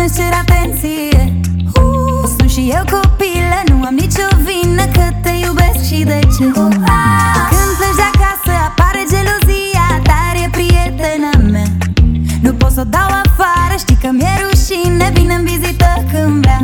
când îți cer atenție. Sunt și eu copilă, nu am nicio vină că te iubesc și de ce. Când pleci de acasă apare gelozia, dar e prietena mea. Nu pot să o dau afară, știi că mi-e rușine, vine-n vizită când vrea.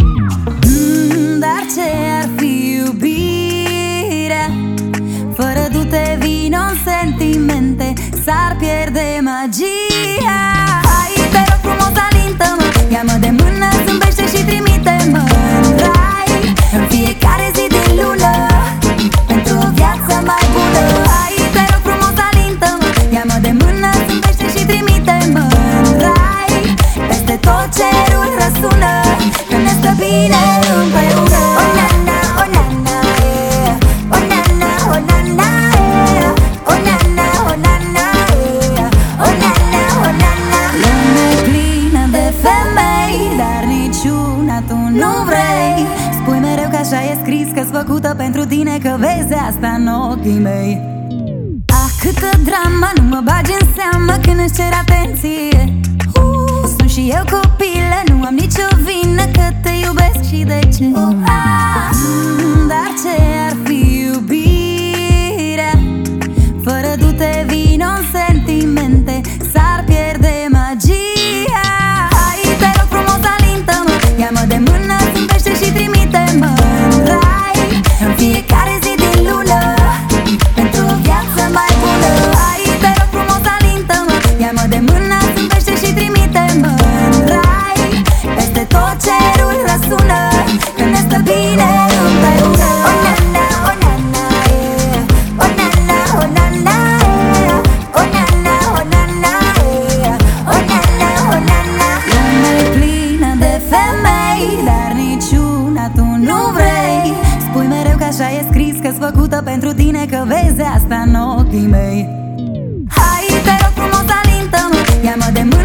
Dar ce ar fi iubirea fără du-te vino în sentimente? S-ar pierde magia. Hai, te rog frumos, alintă-mă, ia-mă de mână, zâmbește și trimite-mă în rai în fiecare zi din lună, pentru o viață mai bună. Hai, te rog frumos, alintă-mă, ia-mă de mână, zâmbește și trimite-mă în rai. Peste tot cerul răsună când ne stă bine împreună. Oh na na, oh na na, yeah. Oh na na, oh na na, yeah. Oh na na, oh na na, yeah. Oh na na, oh na na. Lume plină de femei, dar niciuna tu nu vrei. Spui mereu că așa e scris, că-s făcută pentru tine, că vezi asta în ochii mei. Ah, câtă drama, nu mă bagi în seamă când îți cer atenție. Sunt și eu copilă, nu am nicio vină că te iubesc și de ce. Dar ce ar fi iubirea fără du-te vino în sentimente? S-ar pierde magia. Hai, te rog frumos, alintă-mă, ia-mă de mână, zâmbește și trimite-mă în rai în fiecare zi din lună, pentru o viață mai bună. Hai, te rog frumos, alintă-mă, ia-mă de mână, zâmbește și trimite-mă în rai. Peste tot cerul răsună când ne stă bine împreună. Oh na na, oh na na, yeah. Oh na na, oh na na, yeah. Oh na na, oh na na, yeah. Oh na na, oh na na. Lume plină de femei, dar niciuna tu nu vrei. Spui mereu că așa e scris, că-s făcută pentru tine, că vezi asta în ochii mei. Hai, te rog frumos, alintă-mă, ia-mă de mână,